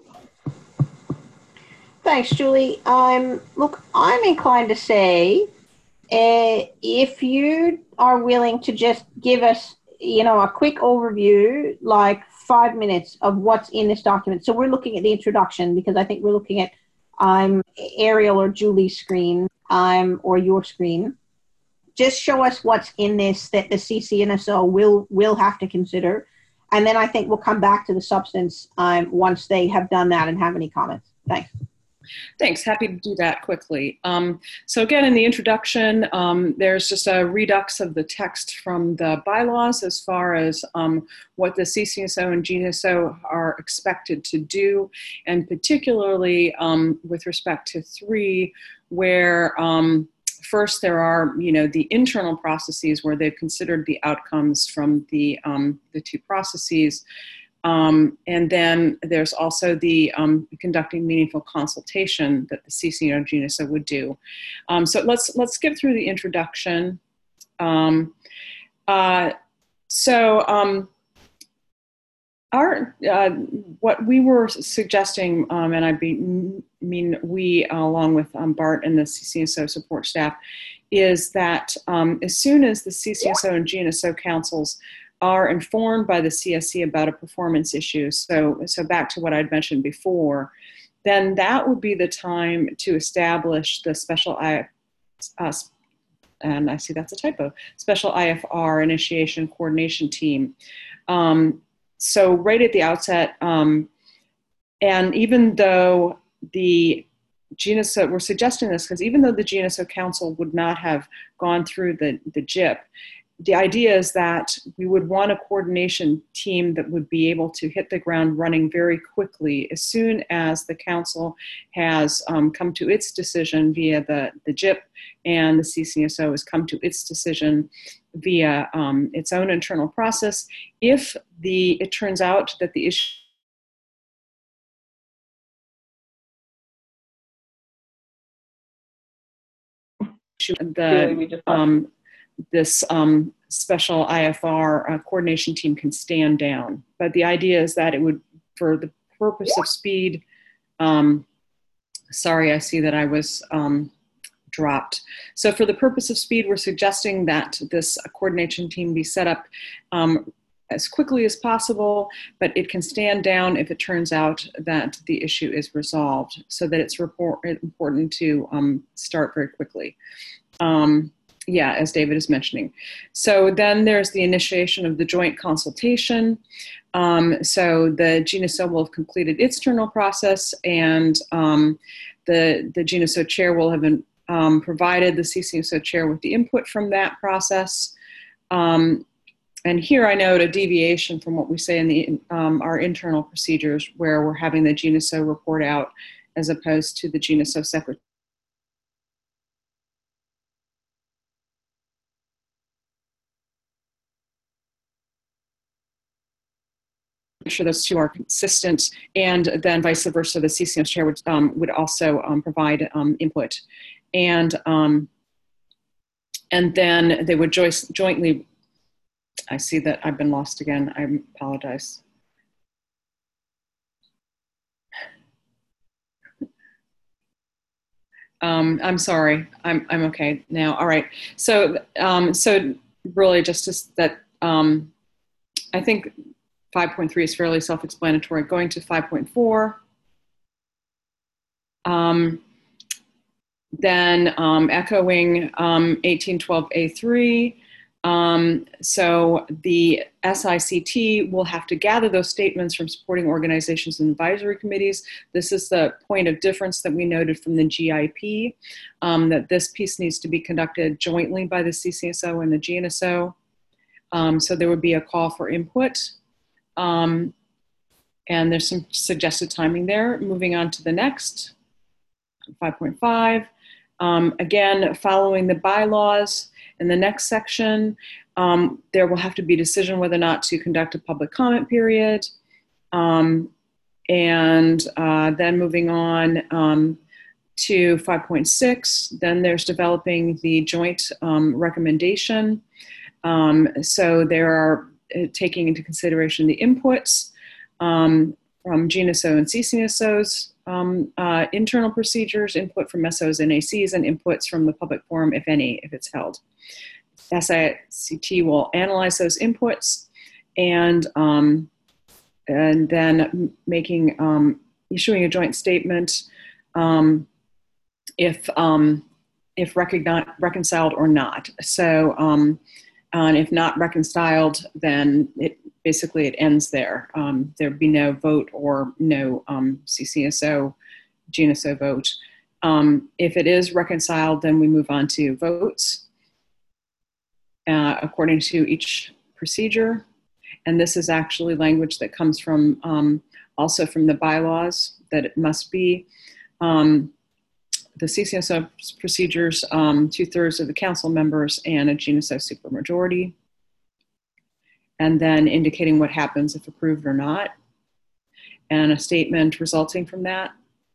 Thanks, Julie. Um, look, I'm inclined to say, Uh, if you are willing to just give us, you know, a quick overview, like five minutes of what's in this document. So we're looking at the introduction because I think we're looking at um, Ariel or Julie's screen um, or your screen. Just show us what's in this that the C C N S O will, will have to consider. And then I think we'll come back to the substance um, once they have done that and have any comments. Thanks. Thanks. Happy to do that quickly. Um, so again, in the introduction, um, there's just a redux of the text from the bylaws as far as um, what the C C N S O and G N S O are expected to do, and particularly um, with respect to three, where um, first there are, you know, the internal processes where they've considered the outcomes from the, um, the two processes. Um, and then there's also the um, conducting meaningful consultation that the C C N O G N S O would do. Um, so let's let's skip through the introduction. Um, uh, so um, our uh, what we were suggesting, um, and I be, mean we uh, along with um, Bart and the C C N S O support staff, is that um, as soon as the C C N S O and G N S O councils are informed by the C S C about a performance issue, so, so back to what I'd mentioned before, then that would be the time to establish the special I, uh, and I see that's a typo, special I F R initiation coordination team. Um, so right at the outset, um, and even though the G N S O, we're suggesting this because even though the G N S O Council would not have gone through the, the J I P, the idea is that we would want a coordination team that would be able to hit the ground running very quickly as soon as the council has um, come to its decision via the, the J I P and the C C N S O has come to its decision via um, its own internal process. If the it turns out that the issue the um, this um, special I F R uh, coordination team can stand down. But the idea is that it would, for the purpose of speed, um, sorry, I see that I was um, dropped. So for the purpose of speed, we're suggesting that this coordination team be set up um, as quickly as possible, but it can stand down if it turns out that the issue is resolved, so that it's report, important to um, start very quickly. Um, yeah, as David is mentioning. So then there's the initiation of the joint consultation. Um, so the G N S O will have completed its internal process, and um, the, the G N S O chair will have been, um, provided the C C N S O chair with the input from that process. Um, and here I note a deviation from what we say in the, um, our internal procedures, where we're having the G N S O report out as opposed to the G N S O secretary. Sure those two are consistent, and then vice versa, the C C N chair would, um, would also um, provide um, input. And, um, and then they would jo jointly, I see that I've been lost again, I apologize. Um, I'm sorry, I'm, I'm okay now, all right. So, um, so really just to, that, um, I think five point three is fairly self-explanatory. Going to five point four, um, then um, echoing um, eighteen twelve A three. Um, so the S I C T will have to gather those statements from supporting organizations and advisory committees. This is the point of difference that we noted from the G I P, um, that this piece needs to be conducted jointly by the C C S O and the G N S O. Um, so there would be a call for input. Um, and there's some suggested timing there. Moving on to the next, five point five. Um, again, following the bylaws in the next section, um, there will have to be a decision whether or not to conduct a public comment period. Um, and uh, then moving on um, to five point six, then there's developing the joint um, recommendation. Um, so there are uh, taking into consideration the inputs um, from G N S O and C C S Os, um, uh, internal procedures, input from S Os and A Cs, and inputs from the public forum, if any, if it's held. S I C T will analyze those inputs and, um, and then making, um, issuing a joint statement um, if, um, if recogni- reconciled or not. So, um, and if not reconciled, then it basically it ends there. Um, there'd be no vote or no um, C C S O, G N S O vote. Um, if it is reconciled, then we move on to votes uh, according to each procedure. And this is actually language that comes from um, also from the bylaws, that it must be um, the C C S O procedures, um, two-thirds of the council members and a G N S O supermajority. And then indicating what happens if approved or not, and a statement resulting from that.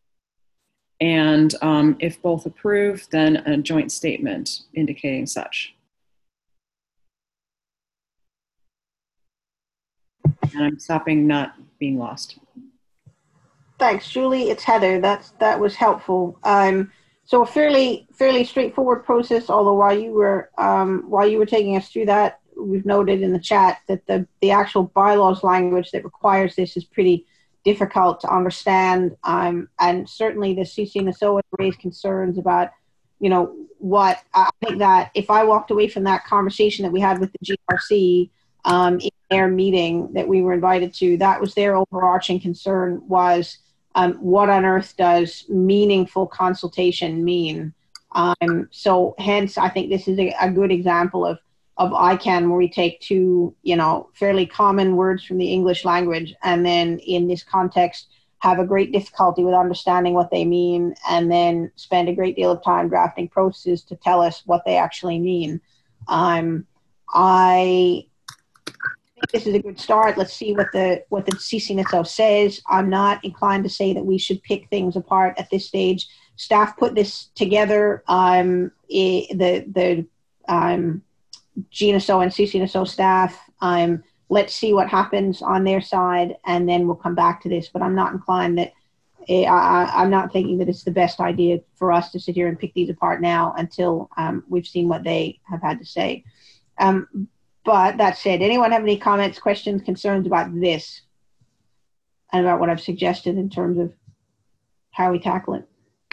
And um, if both approve, then a joint statement indicating such. And I'm stopping, not being lost. Thanks, Julie. It's Heather. That's that was helpful. Um, so a fairly fairly straightforward process. Although while you were um, while you were taking us through that, we've noted in the chat that the the actual bylaws language that requires this is pretty difficult to understand. Um, and certainly the C C N S O has raised concerns about, you know, what I think that if I walked away from that conversation that we had with the G R C um, in their meeting that we were invited to, that was their overarching concern was. Um, what on earth does meaningful consultation mean? Um, so hence, I think this is a, a good example of, of I CANN, where we take two, you know, fairly common words from the English language, and then in this context, have a great difficulty with understanding what they mean, and then spend a great deal of time drafting processes to tell us what they actually mean. Um, I this is a good start. Let's see what the what the C C N S O says. I'm not inclined to say that we should pick things apart at this stage. Staff put this together. Um, it, the the um, G N S O and C C N S O staff. Um, let's see what happens on their side, and then we'll come back to this. But I'm not inclined that I, I, I'm not thinking that it's the best idea for us to sit here and pick these apart now until um, we've seen what they have had to say. Um, But that said, anyone have any comments, questions, concerns about this and about what I've suggested in terms of how we tackle it?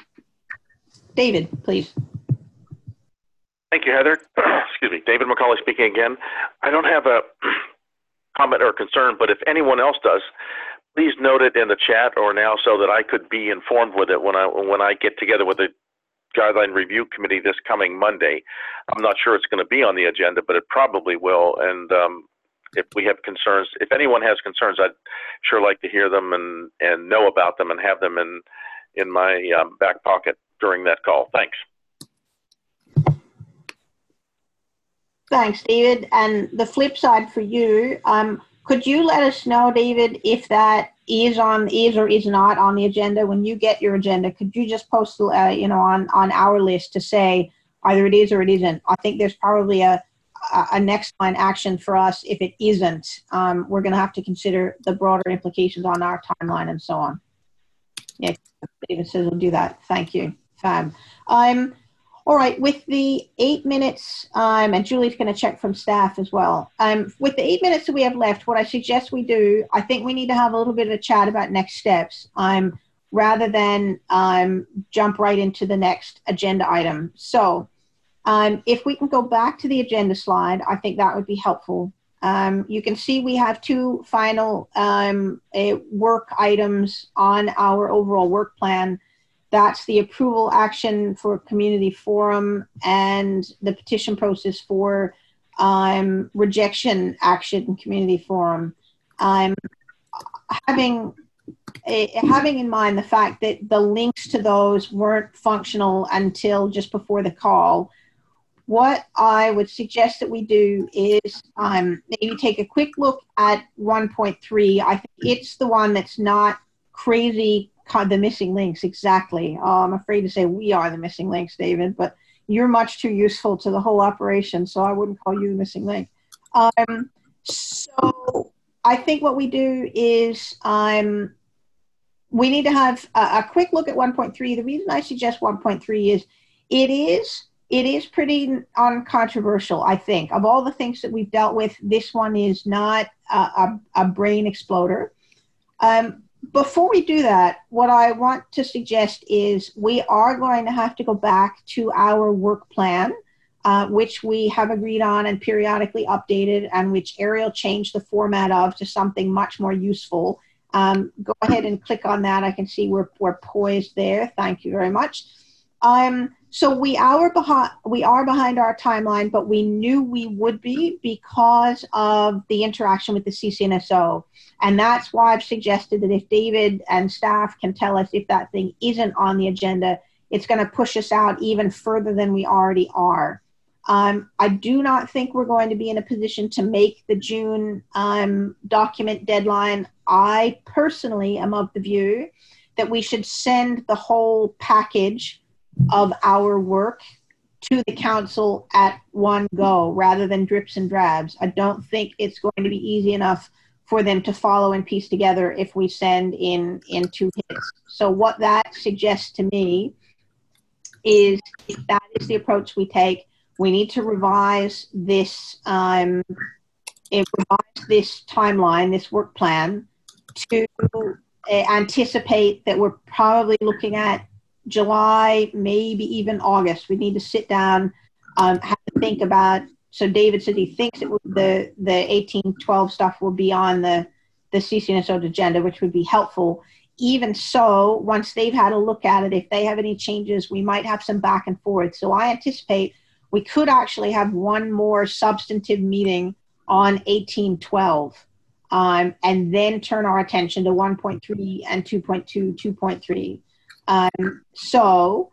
David, please. Thank you, Heather. Excuse me. David McCauley speaking again. I don't have a comment or concern, but if anyone else does, please note it in the chat or now so that I could be informed with it when I, when I get together with the Guideline Review Committee this coming Monday. I'm not sure it's going to be on the agenda, but it probably will. And um, if we have concerns, if anyone has concerns, I'd sure like to hear them and, and know about them and have them in, in my um, back pocket during that call. Thanks. Thanks, David. And the flip side for you, um, could you let us know, David, if that is on is or is not on the agenda when you get your agenda? Could you just post, uh, you know, on on our list to say either it is or it isn't? I think there's probably a a next line action for us if it isn't. Um, we're going to have to consider the broader implications on our timeline and so on. Yeah, David says we'll do that. Thank you, Fab. Um, all right, with the eight minutes, um, and Julie's going to check from staff as well. Um, with the eight minutes that we have left, what I suggest we do, I think we need to have a little bit of a chat about next steps, um, rather than um, jump right into the next agenda item. So um, if we can go back to the agenda slide, I think that would be helpful. Um, you can see we have two final um, uh, work items on our overall work plan. That's the approval action for community forum and the petition process for um, rejection action community forum. Um, having, uh, having in mind the fact that the links to those weren't functional until just before the call, what I would suggest that we do is um, maybe take a quick look at one point three. I think it's the one that's not crazy, the missing links, exactly. Oh, I'm afraid to say we are the missing links, David, but you're much too useful to the whole operation, so I wouldn't call you the missing link. Um, so I think what we do is um, we need to have a, a quick look at one point three. The reason I suggest one point three is it is It is pretty uncontroversial, I think. Of all the things that we've dealt with, this one is not a, a, a brain exploder. Um, before we do that, what I want to suggest is we are going to have to go back to our work plan, uh, which we have agreed on and periodically updated, and which Ariel changed the format of to something much more useful. Um, go ahead and click on that. I can see we're, we're poised there. Thank you very much. Um, So we are behind. We are behind our timeline, but we knew we would be because of the interaction with the C C N S O, and that's why I've suggested that if David and staff can tell us if that thing isn't on the agenda, it's going to push us out even further than we already are. Um, I do not think we're going to be in a position to make the June um, document deadline. I personally am of the view that we should send the whole package of our work to the council at one go rather than drips and drabs. I don't think it's going to be easy enough for them to follow and piece together if we send in in two hits. So what that suggests to me is if that is the approach we take, we need to revise this um, revise this timeline, this work plan, to uh, anticipate that we're probably looking at July, maybe even August. We need to sit down, um, have to think about. So David said he thinks it will, the the eighteen twelve stuff will be on the the C C N S O agenda, which would be helpful. Even so, once they've had a look at it, if they have any changes, we might have some back and forth. So I anticipate we could actually have one more substantive meeting on eighteen twelve, um, and then turn our attention to one point three and two point two, two point three. Um, so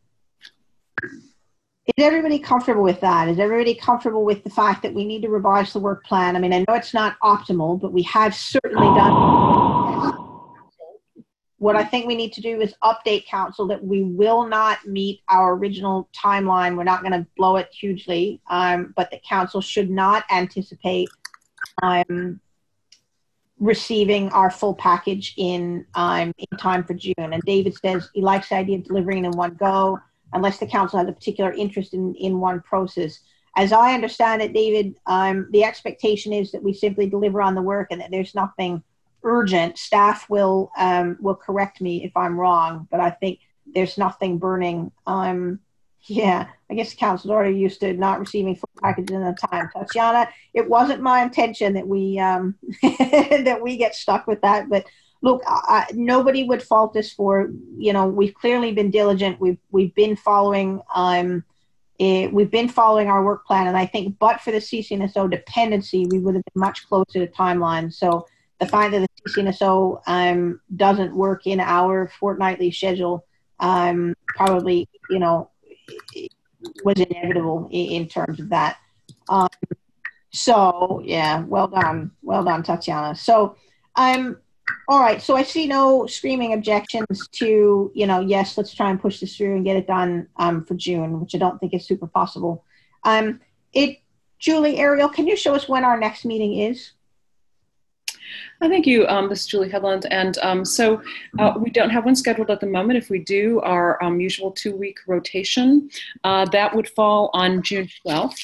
is everybody comfortable with that? Is everybody comfortable with the fact that we need to revise the work plan? I mean, I know it's not optimal, but we have certainly done. What I think we need to do is update council that we will not meet our original timeline. We're not going to blow it hugely, um, but the council should not anticipate um, receiving our full package in um, in time for June. And David says he likes the idea of delivering in one go, unless the council has a particular interest in, in one process. As I understand it, David, um, the expectation is that we simply deliver on the work and that there's nothing urgent. Staff will um, will correct me if I'm wrong, but I think there's nothing burning. Um, yeah, I guess the council's already used to not receiving full packages in a time. Tatiana, it wasn't my intention that we um, that we get stuck with that. But look, I, nobody would fault us for, you know, we've clearly been diligent. We've we've been following um, it, we've been following our work plan, and I think, but for the C C N S O dependency, we would have been much closer to timeline. So the fact that the C C N S O um, doesn't work in our fortnightly schedule um, probably, you know, was inevitable in, in terms of that. Um, so, yeah, well done. Well done, Tatiana. So, um, all right. So I see no screaming objections to, you know, yes, let's try and push this through and get it done um, for June, which I don't think is super possible. Um, it, Julie, Ariel, can you show us when our next meeting is? Uh, thank you. Um, this is Julie Headland. And um, so uh, we don't have one scheduled at the moment. If we do our um, usual two-week rotation, uh, that would fall on June twelfth.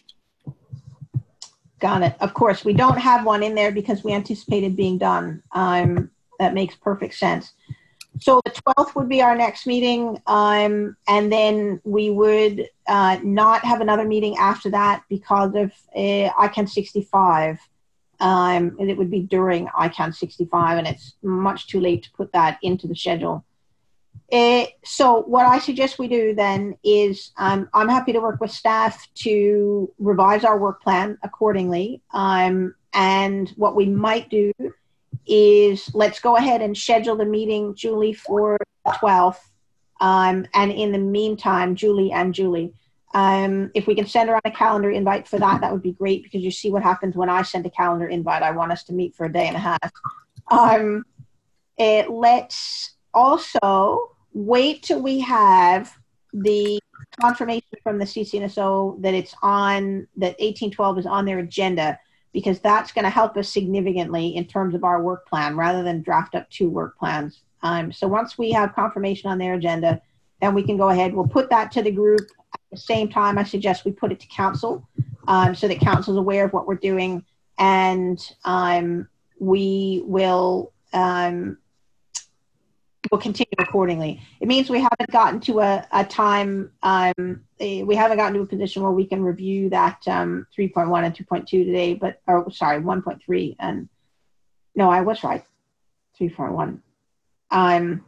Got it. Of course, we don't have one in there because we anticipated being done. Um, that makes perfect sense. So the twelfth would be our next meeting, um, and then we would uh, not have another meeting after that because of uh, I CAN sixty-five. Um, and it would be during I CAN sixty-five, and it's much too late to put that into the schedule. Uh, so what I suggest we do then is um, I'm happy to work with staff to revise our work plan accordingly. Um, and what we might do is let's go ahead and schedule the meeting, Julie, for the twelfth. Um, and in the meantime, Julie and Julie, um, if we can send her on a calendar invite for that, that would be great, because you see what happens when I send a calendar invite. I want us to meet for a day and a half. Um, it, let's also wait till we have the confirmation from the C C N S O that it's on, that eighteen twelve is on their agenda, because that's going to help us significantly in terms of our work plan rather than draft up two work plans. Um, so once we have confirmation on their agenda, then we can go ahead. We'll put that to the group. At the same time, I suggest we put it to council um, so that council is aware of what we're doing, and um, we will um, will continue accordingly. It means we haven't gotten to a, a time, um, a, we haven't gotten to a position where we can review that um, three point one and two point two today, but, or sorry, one point three. And no, I was right, three point one. Um,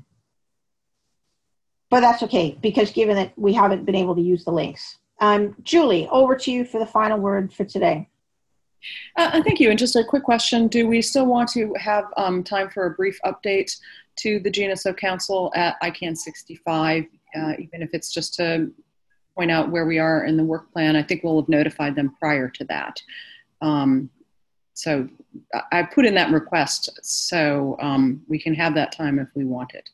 but that's okay, because given that we haven't been able to use the links. Um, Julie, over to you for the final word for today. Uh, thank you. And just a quick question. Do we still want to have um, time for a brief update to the G N S O Council at I CAN sixty-five, uh, even if it's just to point out where we are in the work plan? I think we'll have notified them prior to that. Um, so I put in that request so um, we can have that time if we want it.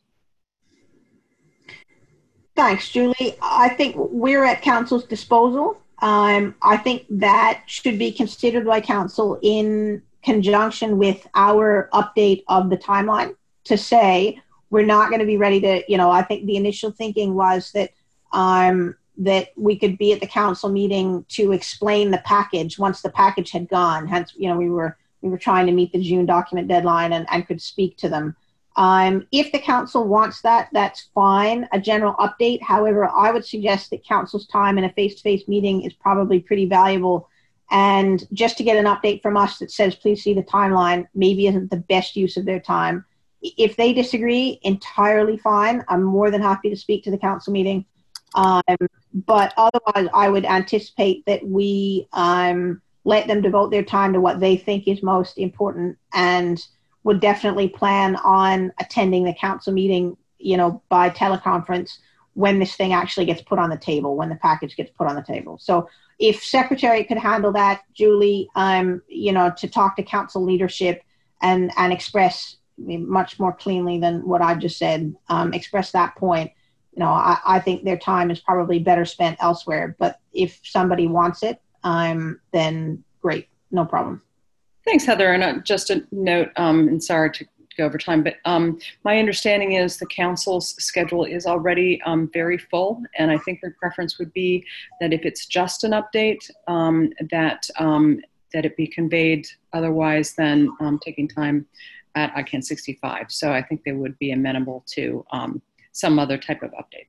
Thanks, Julie. I think we're at council's disposal. Um, I think that should be considered by council in conjunction with our update of the timeline, to say we're not going to be ready to, you know, I think the initial thinking was that um, that we could be at the council meeting to explain the package once the package had gone. Hence, you know, we were we were trying to meet the June document deadline and, and could speak to them. Um, if the council wants that, that's fine, a general update. However, I would suggest that council's time in a face-to-face meeting is probably pretty valuable. And just to get an update from us that says, please see the timeline, maybe isn't the best use of their time. If they disagree, entirely fine. I'm more than happy to speak to the council meeting. Um, but otherwise, I would anticipate that we um, let them devote their time to what they think is most important, and would definitely plan on attending the council meeting, you know, by teleconference when this thing actually gets put on the table, when the package gets put on the table. So if Secretary could handle that, Julie, um, you know, to talk to council leadership and, and express much more cleanly than what I've just said, um, express that point, you know, I, I think their time is probably better spent elsewhere. But if somebody wants it, um, then great, no problem. Thanks, Heather. And uh, just a note, um, and sorry to go over time, but um, my understanding is the council's schedule is already um, very full, and I think their preference would be that if it's just an update, um, that um, that it be conveyed otherwise than um, taking time at I CAN sixty-five. So I think they would be amenable to um, some other type of update.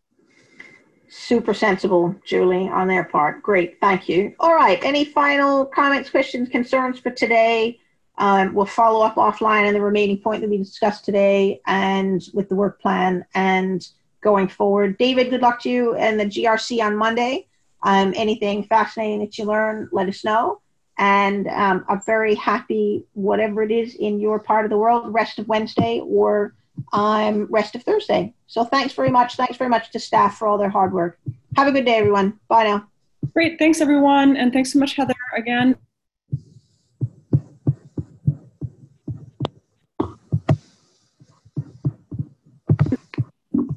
Super sensible, Julie, on their part. Great, thank you. All right, any final comments, questions, concerns for today? Um, we'll follow up offline on the remaining point that we discussed today and with the work plan and going forward. David, good luck to you and the G R C on Monday. Um, anything fascinating that you learn, let us know. and um, I'm very happy, whatever it is in your part of the world, rest of Wednesday or um, rest of Thursday. So thanks very much. Thanks very much to staff for all their hard work. Have a good day, everyone. Bye now. Great. Thanks, everyone. And thanks so much, Heather, again.